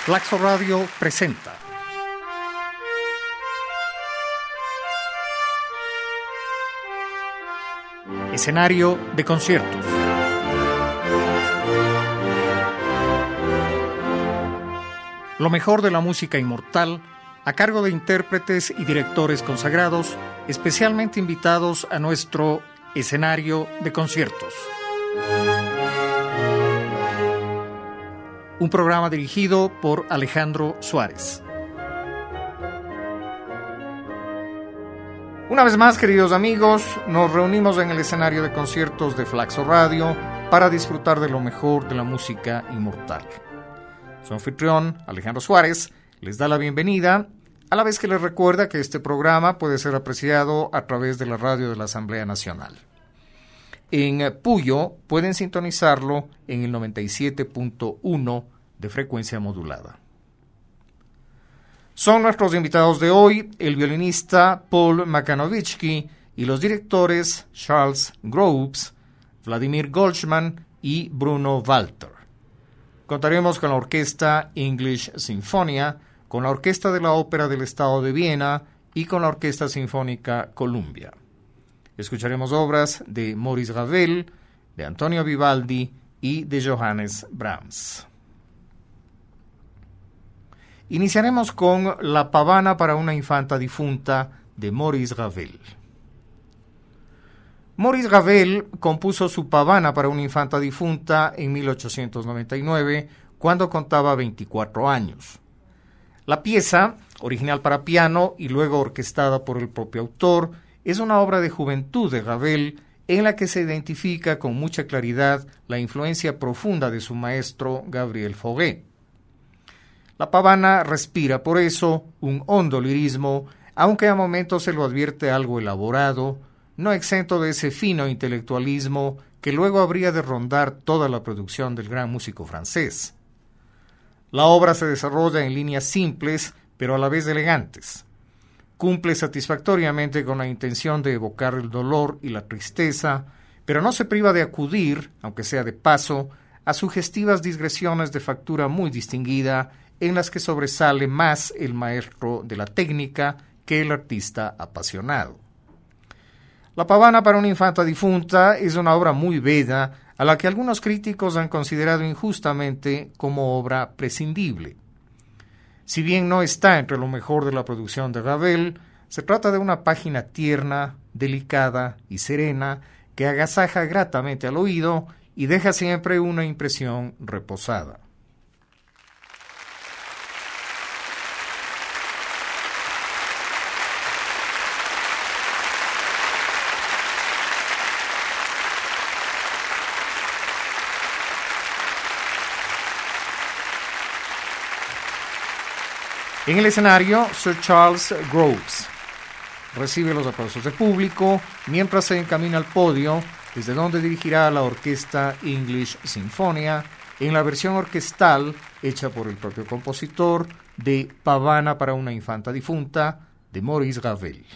Flaxo Radio presenta Escenario de conciertos. Lo mejor de la música inmortal a cargo de intérpretes y directores consagrados, especialmente invitados a nuestro Escenario de conciertos. Un programa dirigido por Alejandro Suárez. Una vez más, queridos amigos, nos reunimos en el escenario de conciertos de Flaxo Radio para disfrutar de lo mejor de la música inmortal. Su anfitrión, Alejandro Suárez, les da la bienvenida, a la vez que les recuerda que este programa puede ser apreciado a través de la radio de la Asamblea Nacional. En Puyo pueden sintonizarlo en el 97.1 de frecuencia modulada. Son nuestros invitados de hoy el violinista Paul Makhanovitzky y los directores Charles Groves, Vladimir Goldschman y Bruno Walter. Contaremos con la orquesta English Sinfonia, con la orquesta de la Ópera del Estado de Viena y con la Orquesta Sinfónica Columbia. Escucharemos obras de Maurice Ravel, de Antonio Vivaldi y de Johannes Brahms. Iniciaremos con La pavana para una infanta difunta de Maurice Ravel. Maurice Ravel compuso su pavana para una infanta difunta en 1899, cuando contaba 24 años. La pieza, original para piano y luego orquestada por el propio autor, es una obra de juventud de Ravel en la que se identifica con mucha claridad la influencia profunda de su maestro Gabriel Fauré. La pavana respira por eso un hondo lirismo, aunque a momentos se lo advierte algo elaborado, no exento de ese fino intelectualismo que luego habría de rondar toda la producción del gran músico francés. La obra se desarrolla en líneas simples, pero a la vez elegantes. Cumple satisfactoriamente con la intención de evocar el dolor y la tristeza, pero no se priva de acudir, aunque sea de paso, a sugestivas digresiones de factura muy distinguida, en las que sobresale más el maestro de la técnica que el artista apasionado. La pavana para una infanta difunta es una obra muy bella, a la que algunos críticos han considerado injustamente como obra prescindible. Si bien no está entre lo mejor de la producción de Ravel, se trata de una página tierna, delicada y serena que agasaja gratamente al oído y deja siempre una impresión reposada. En el escenario, Sir Charles Groves recibe los aplausos del público mientras se encamina al podio, desde donde dirigirá a la orquesta English Sinfonia en la versión orquestal hecha por el propio compositor de Pavana para una infanta difunta de Maurice Ravel.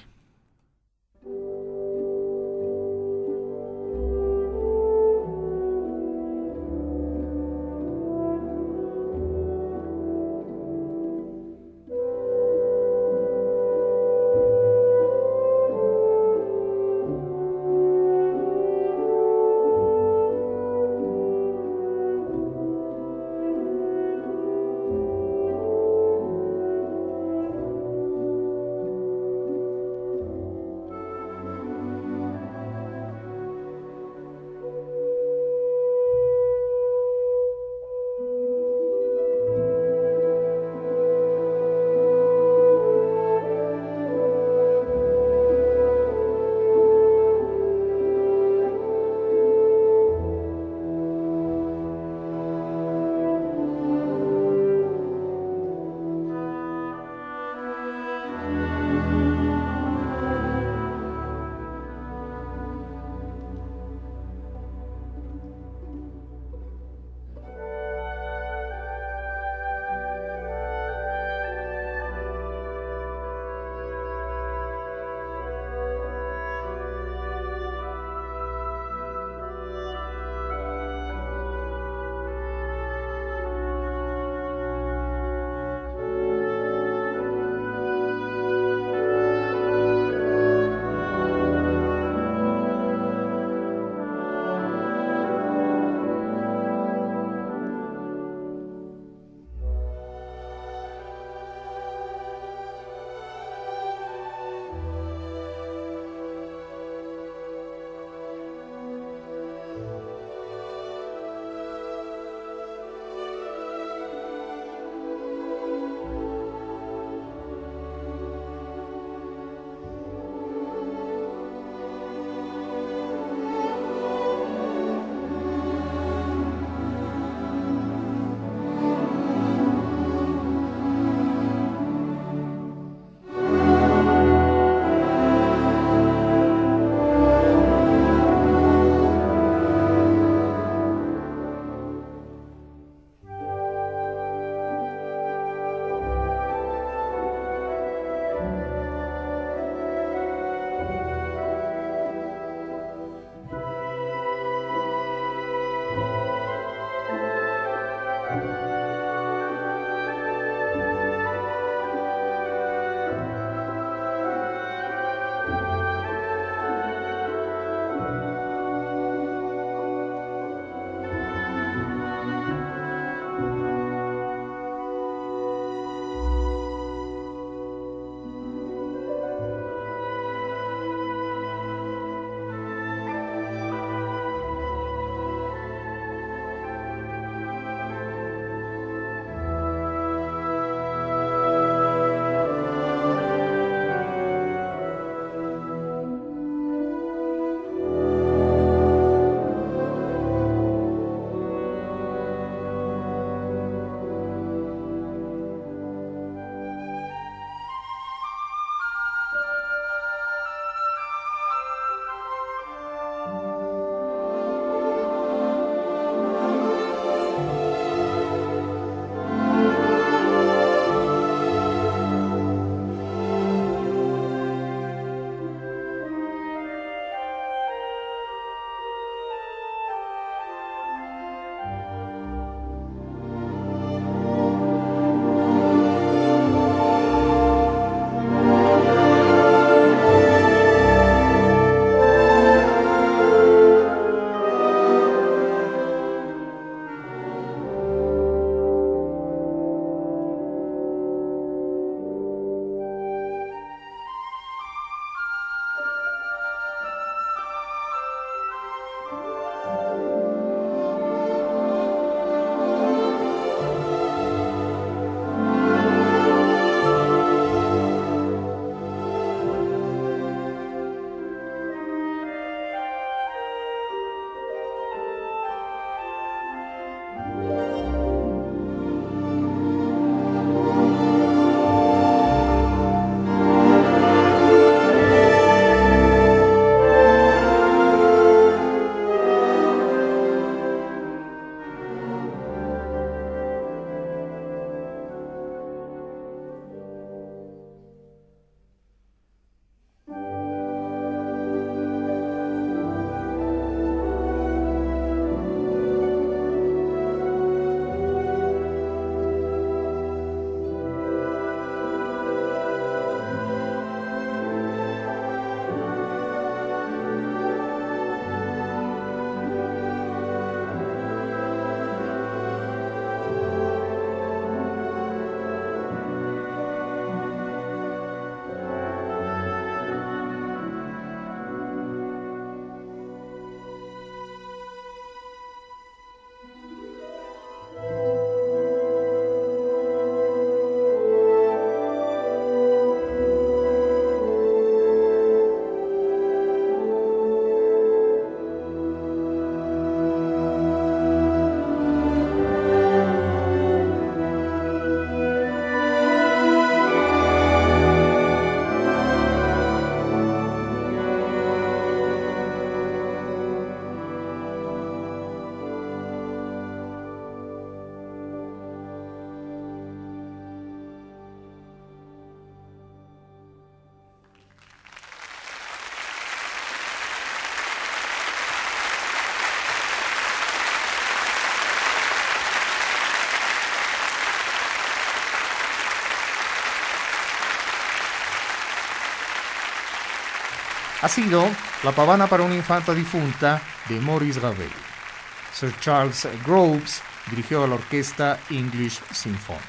ha sido La pavana para una infanta difunta de Maurice Ravel. Sir Charles Groves dirigió a la orquesta English Sinfonia.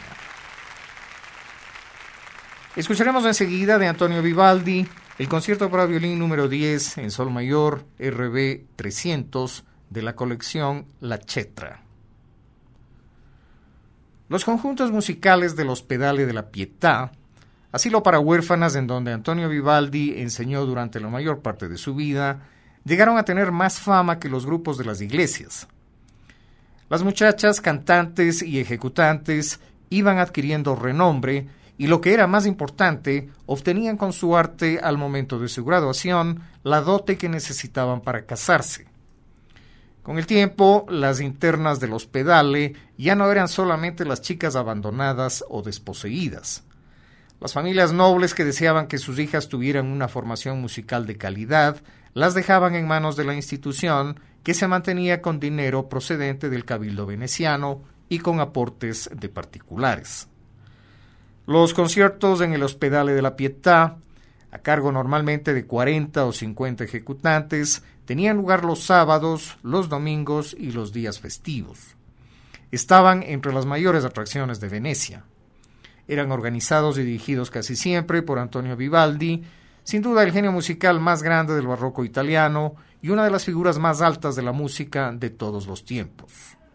Escucharemos enseguida de Antonio Vivaldi el concierto para violín número 10 en sol mayor RB 300 de la colección La Cetra. Los conjuntos musicales del Ospedale de la Pietà, asilo para huérfanas en donde Antonio Vivaldi enseñó durante la mayor parte de su vida, llegaron a tener más fama que los grupos de las iglesias. Las muchachas cantantes y ejecutantes iban adquiriendo renombre y, lo que era más importante, obtenían con su arte al momento de su graduación la dote que necesitaban para casarse. Con el tiempo, las internas del Ospedale ya no eran solamente las chicas abandonadas o desposeídas. Las familias nobles que deseaban que sus hijas tuvieran una formación musical de calidad las dejaban en manos de la institución, que se mantenía con dinero procedente del cabildo veneciano y con aportes de particulares. Los conciertos en el Ospedale de la Pietà, a cargo normalmente de 40 o 50 ejecutantes, tenían lugar los sábados, los domingos y los días festivos. Estaban entre las mayores atracciones de Venecia. Eran organizados y dirigidos casi siempre por Antonio Vivaldi, sin duda el genio musical más grande del barroco italiano y una de las figuras más altas de la música de todos los tiempos.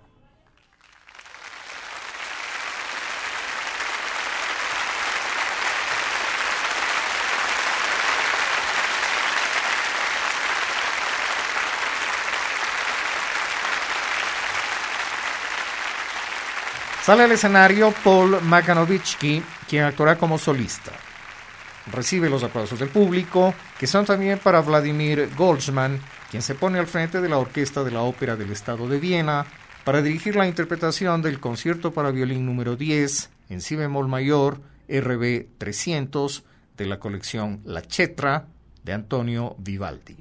Sale al escenario Paul Makhanovitzky, quien actuará como solista. Recibe los aplausos del público, que son también para Vladimir Goldsman, quien se pone al frente de la orquesta de la Ópera del Estado de Viena para dirigir la interpretación del concierto para violín número 10 en si bemol mayor RB 300 de la colección La Cetra de Antonio Vivaldi.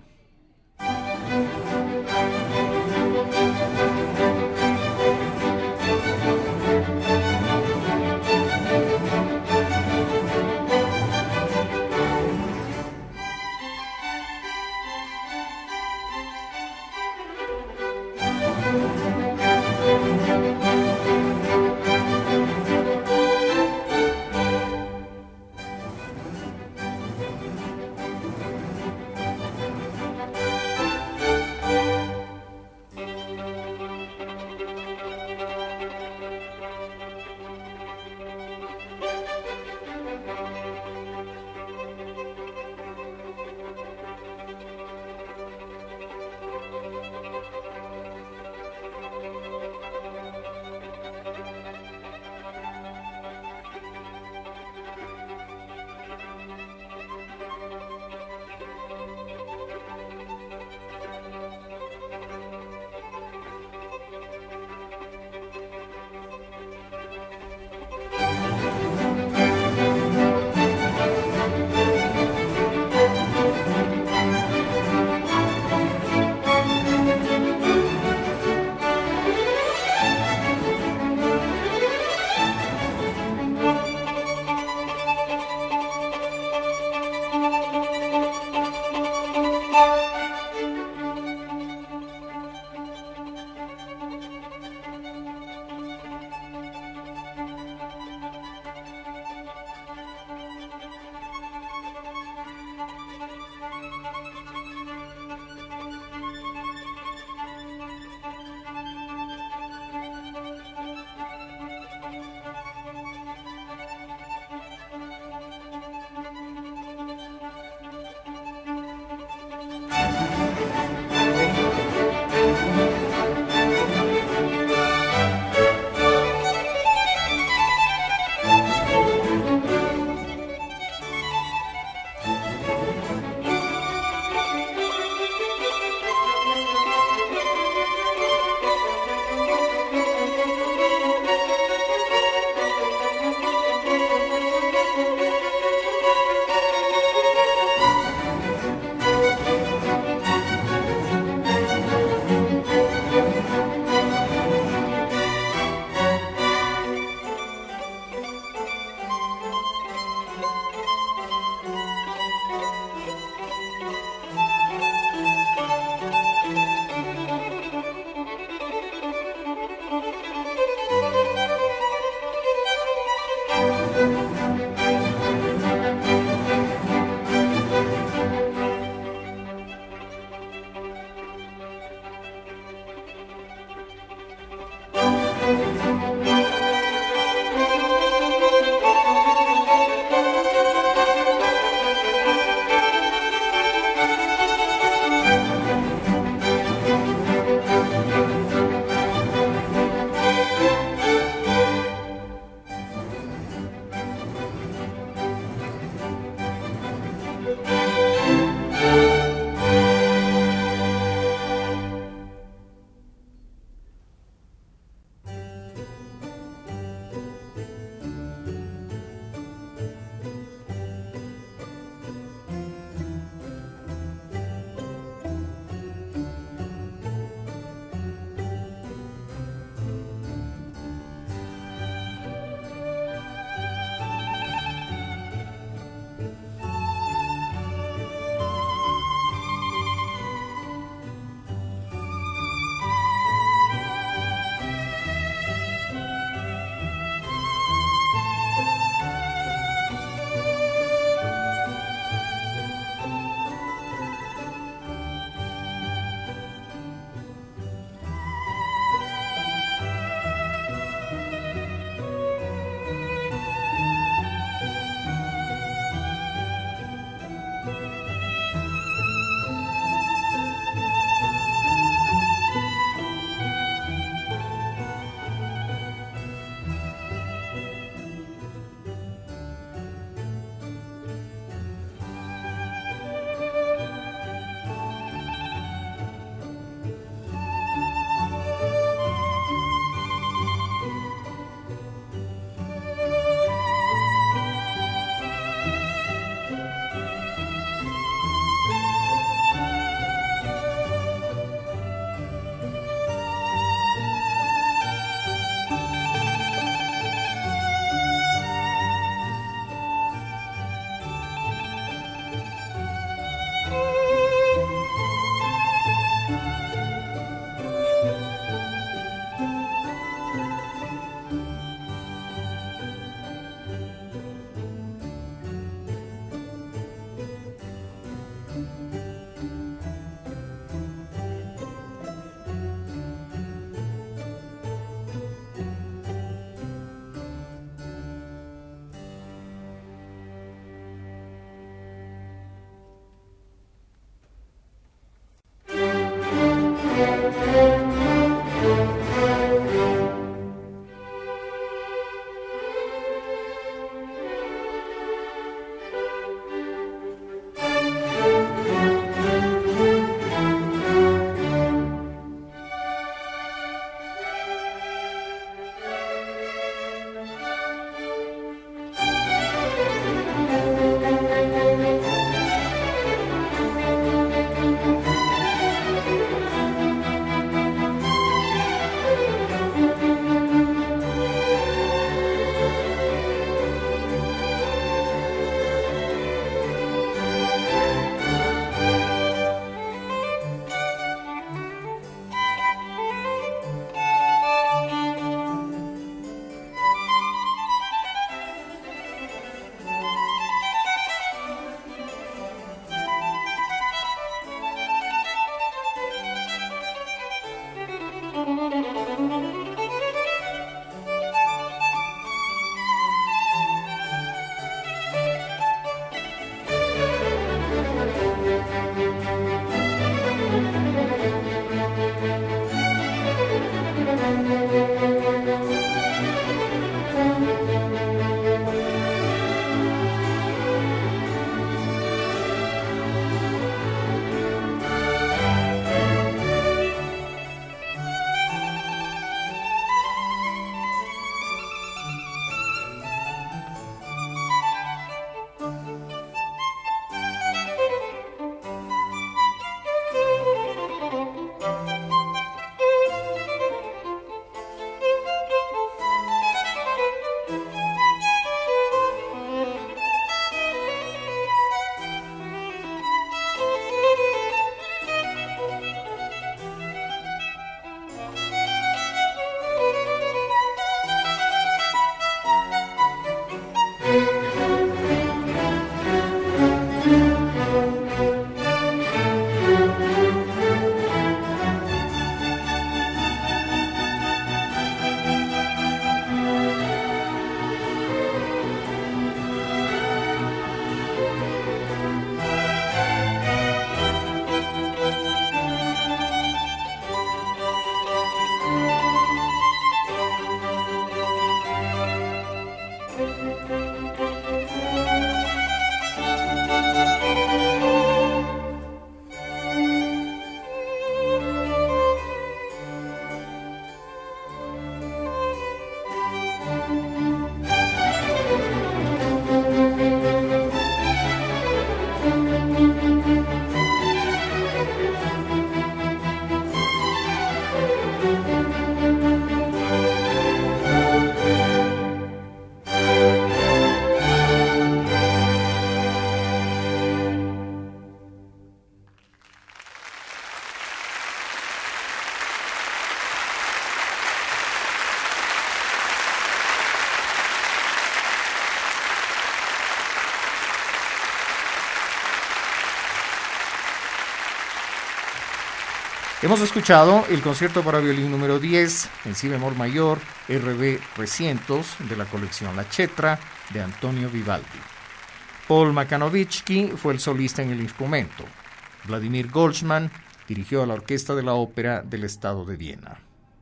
Hemos escuchado el concierto para violín número 10 en si bemol mayor, RB 300 de la colección La Cetra de Antonio Vivaldi. Paul Makhanovitzky fue el solista en el instrumento. Vladimir Goldsman dirigió a la orquesta de la Ópera del Estado de Viena.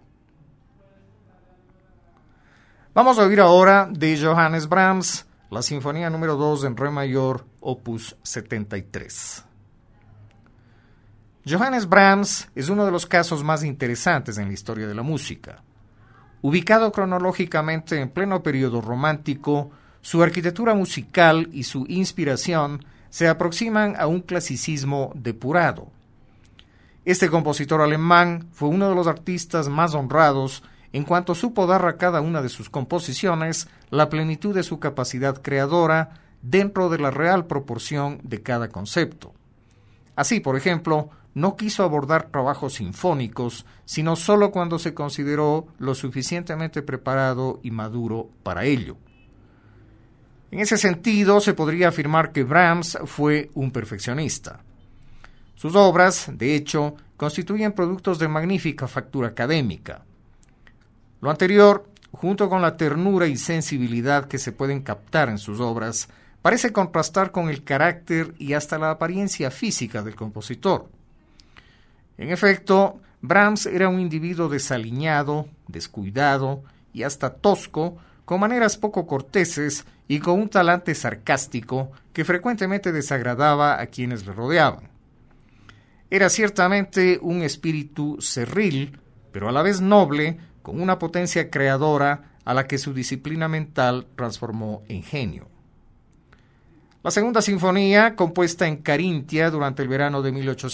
Vamos a oír ahora de Johannes Brahms la Sinfonía número 2 en Re mayor, opus 73. Johannes Brahms es uno de los casos más interesantes en la historia de la música. Ubicado cronológicamente en pleno periodo romántico, su arquitectura musical y su inspiración se aproximan a un clasicismo depurado. Este compositor alemán fue uno de los artistas más honrados en cuanto supo dar a cada una de sus composiciones la plenitud de su capacidad creadora dentro de la real proporción de cada concepto. Así, por ejemplo, no quiso abordar trabajos sinfónicos, sino solo cuando se consideró lo suficientemente preparado y maduro para ello. En ese sentido, se podría afirmar que Brahms fue un perfeccionista. Sus obras, de hecho, constituyen productos de magnífica factura académica. Lo anterior, junto con la ternura y sensibilidad que se pueden captar en sus obras, parece contrastar con el carácter y hasta la apariencia física del compositor. En efecto, Brahms era un individuo desaliñado, descuidado y hasta tosco, con maneras poco corteses y con un talante sarcástico que frecuentemente desagradaba a quienes le rodeaban. Era ciertamente un espíritu cerril, pero a la vez noble, con una potencia creadora a la que su disciplina mental transformó en genio. La segunda sinfonía, compuesta en Carintia durante el verano de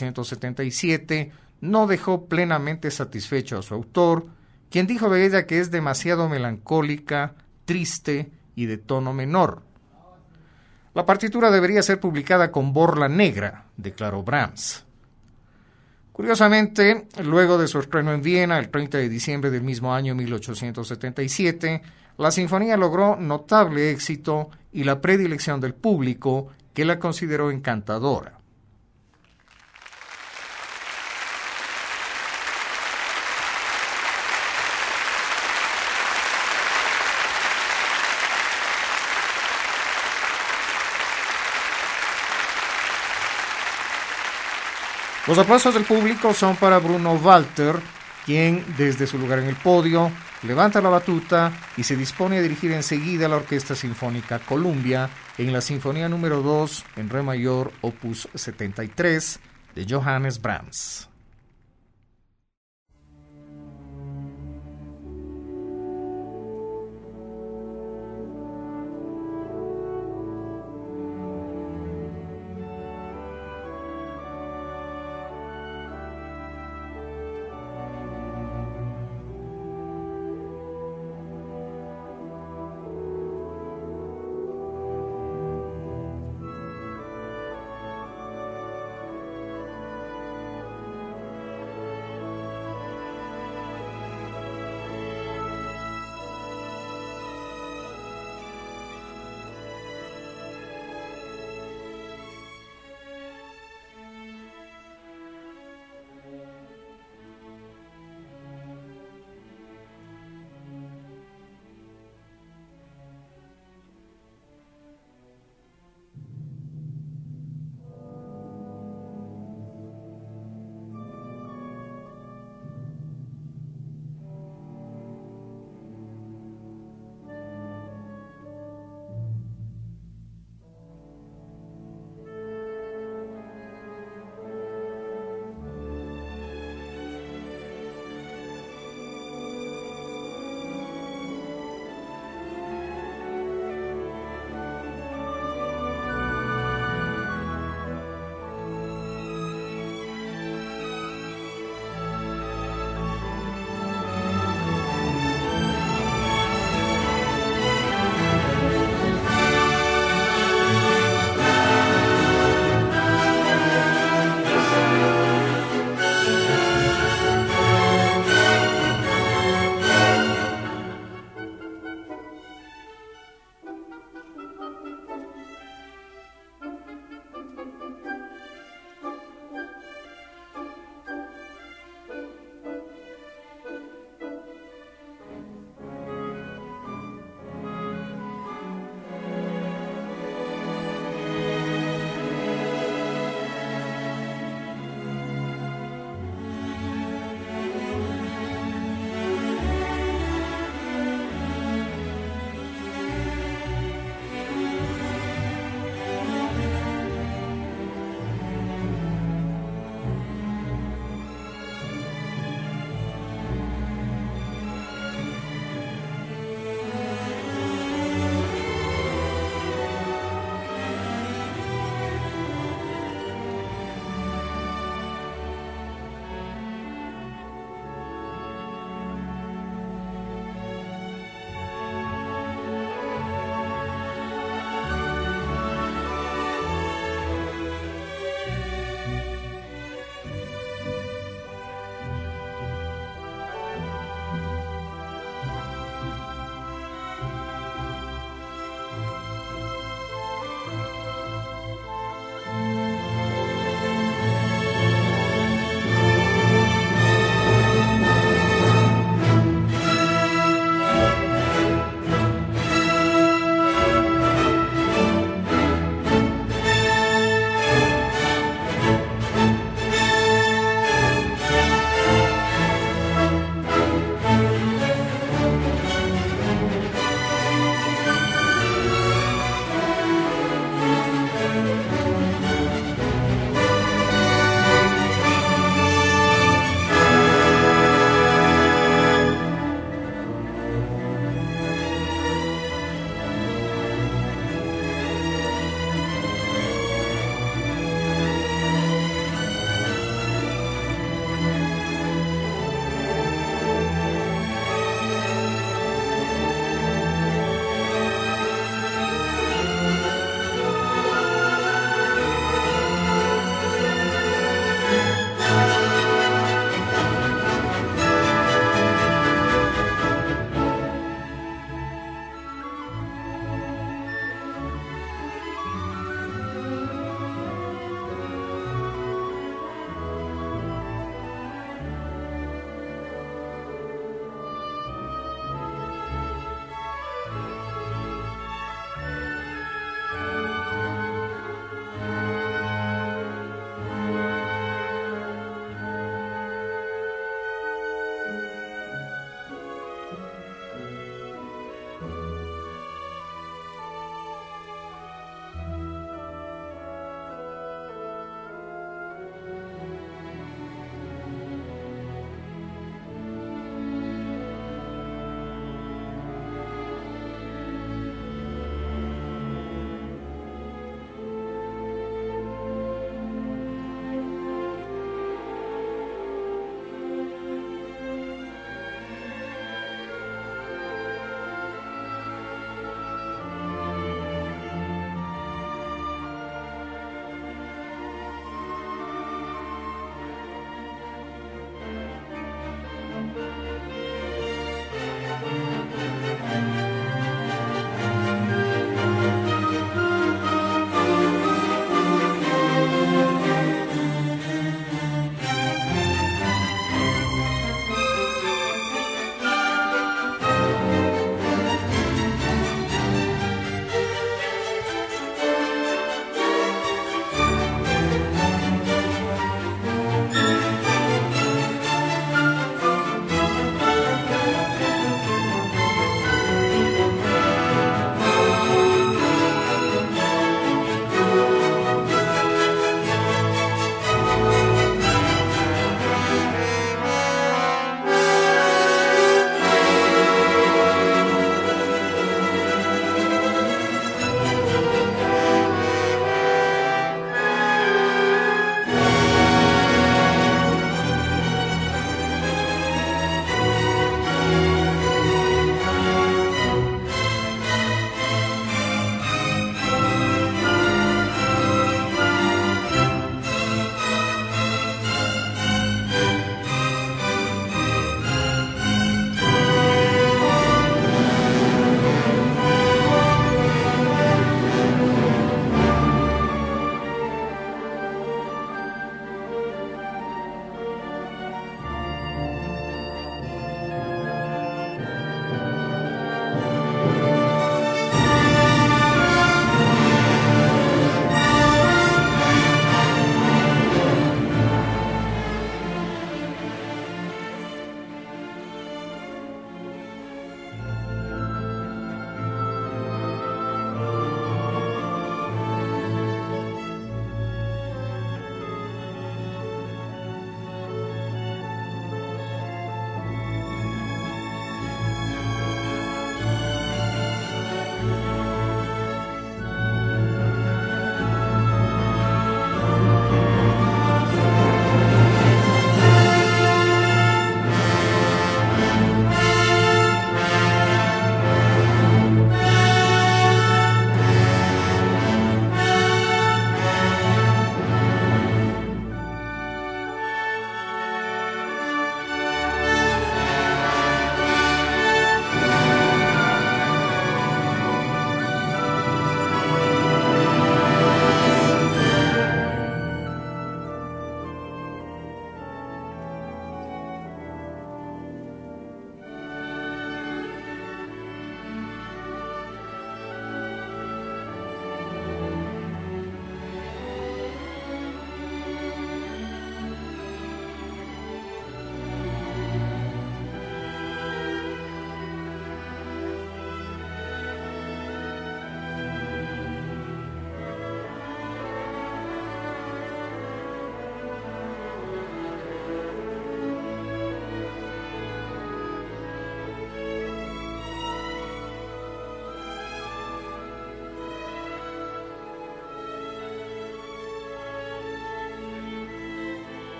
1877, no dejó plenamente satisfecho a su autor, quien dijo de ella que es demasiado melancólica, triste y de tono menor. La partitura debería ser publicada con borla negra, declaró Brahms. Curiosamente, luego de su estreno en Viena el 30 de diciembre del mismo año 1877, la sinfonía logró notable éxito y la predilección del público, que la consideró encantadora. Los aplausos del público son para Bruno Walter, quien, desde su lugar en el podio, levanta la batuta y se dispone a dirigir enseguida la Orquesta Sinfónica Columbia en la Sinfonía número 2 en Re mayor, opus 73, de Johannes Brahms.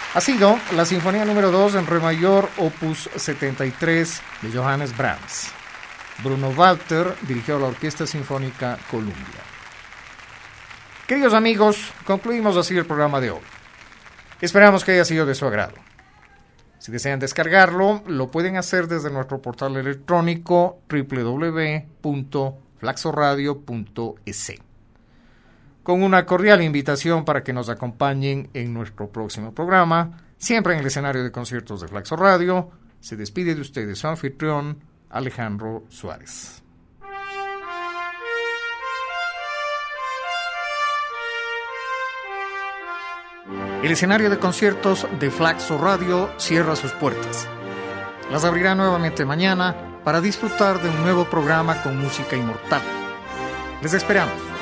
Ha sido la Sinfonía número 2 en Re mayor, opus 73 de Johannes Brahms. Bruno Walter dirigió la Orquesta Sinfónica Columbia. Queridos amigos, concluimos así el programa de hoy. Esperamos que haya sido de su agrado. Si desean descargarlo, lo pueden hacer desde nuestro portal electrónico www.flaxoradio.es. Con una cordial invitación para que nos acompañen en nuestro próximo programa, siempre en el escenario de conciertos de Flaxo Radio, se despide de ustedes su anfitrión, Alejandro Suárez. El escenario de conciertos de Flaxo Radio cierra sus puertas. Las abrirá nuevamente mañana para disfrutar de un nuevo programa con música inmortal. Les esperamos.